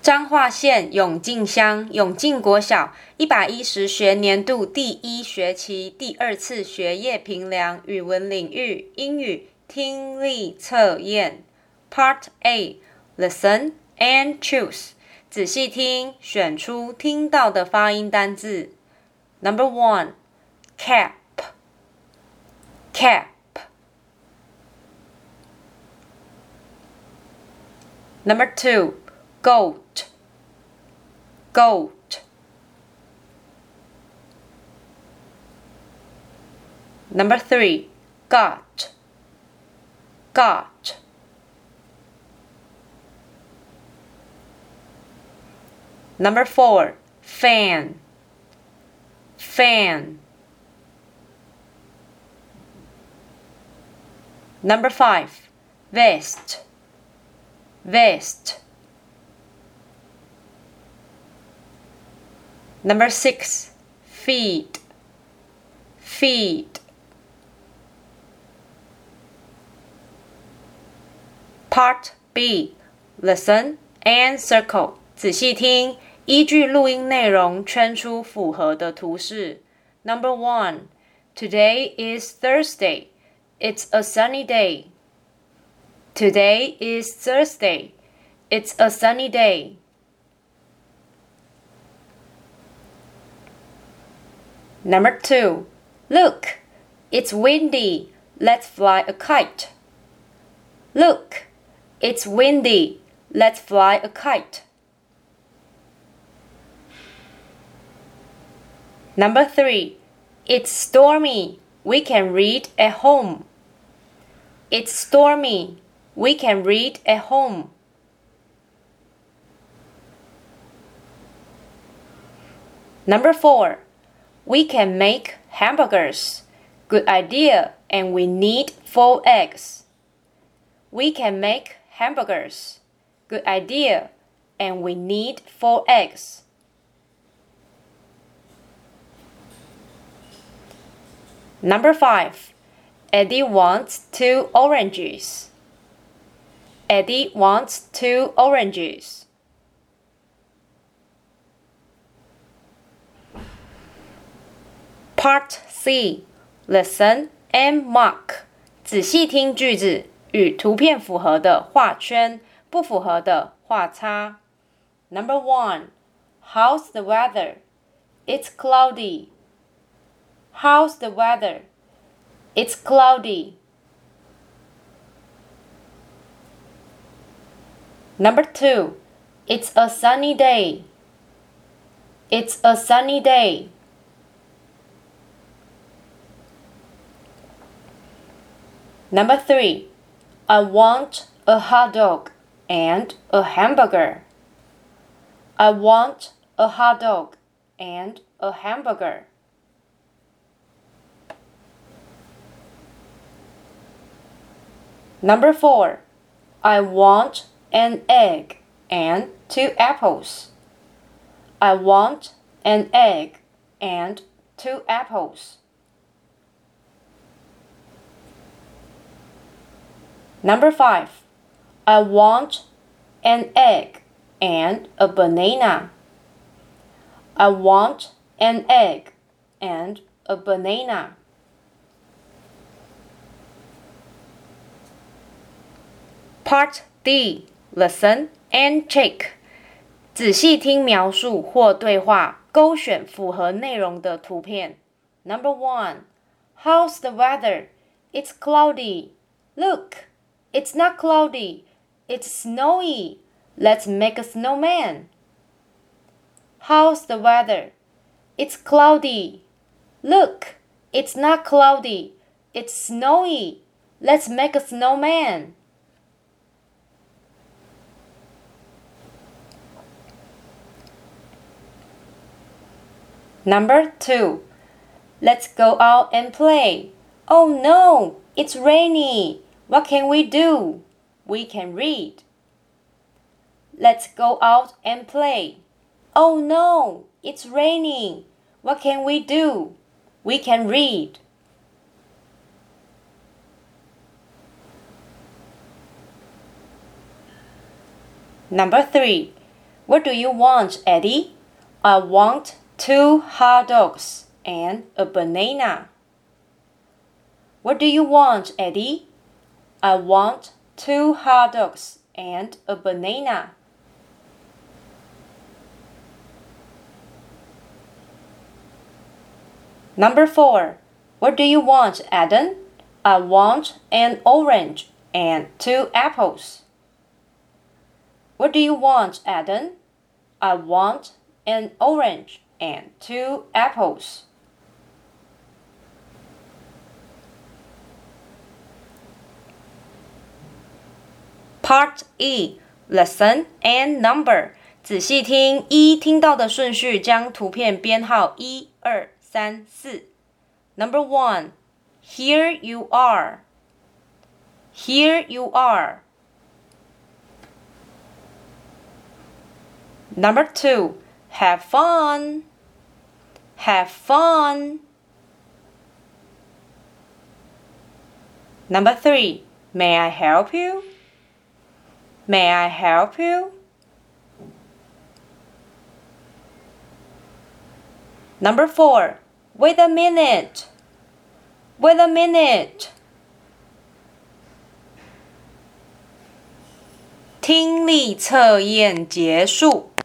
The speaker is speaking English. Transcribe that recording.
彰化县永靖乡永靖国小110学年度第1学期第2次学业评量语文领域英语听力测验 Part A Listen and choose 仔细听，选出听到的发音单字 Number 1 Cap Cap Number 2 Goat Goat Number 3 Got Got Number 4 Fan Fan Number 5 Vest Vest Number 6 Feed Feed Part B Listen and circle 仔细听，依据录音内容圈出符合的图示 Number 1 Today is Thursday. It's a sunny day. Today is Thursday. It's a sunny day. Number 2 Look, it's windy. Let's fly a kite. Look, it's windy. Let's fly a kite. Number 3 It's stormy. We can read at home. It's stormy. We can read at home. Number 4 We can make hamburgers. Good idea, and we need 4 eggs. We can make hamburgers. Good idea, and we need 4 eggs. Number 5 Eddie wants 2 oranges. Eddie wants 2 oranges. Part C Listen and mark 仔细听句子，与图片符合的画圈，不符合的画叉。Number 1 How's the weather? It's cloudy. How's the weather? It's cloudy. Number 2 It's a sunny day. It's a sunny day. Number 3 I want a hot dog and a hamburger. I want a hot dog and a hamburger. Number 4 I want an egg and 2 apples. I want an egg and 2 apples. Number 5 I want an egg and a banana. I want an egg and a banana. Part D Listen and check 仔细听描述或对话，勾选符合内容的图片 Number 1 How's the weather? It's cloudy. Look, it's not cloudy. It's snowy. Let's make a snowman. How's the weather? It's cloudy. Look, it's not cloudy. It's snowy. Let's make a snowman. Number 2 Let's go out and play. Oh no, it's rainy. What can we do? We can read. Let's go out and play. Oh no, it's raining. What can we do? We can read. Number 3. What do you want, Eddie? I want 2 hot dogs and a banana. What do you want, Eddie? I want 2 hot dogs and a banana. Number 4. What do you want, Adam? I want an orange and 2 apples. What do you want, Adam? I want an orange and 2 apples. Part E. Lesson and number. 仔细听听到的顺序，将图片编号1、2、3、4。Number 1. Here you are. Here you are. Number 2. Have fun. Have fun. Number 3. May I help you? May I help you? Number 4. Wait a minute. Wait a minute. 听力测验结束。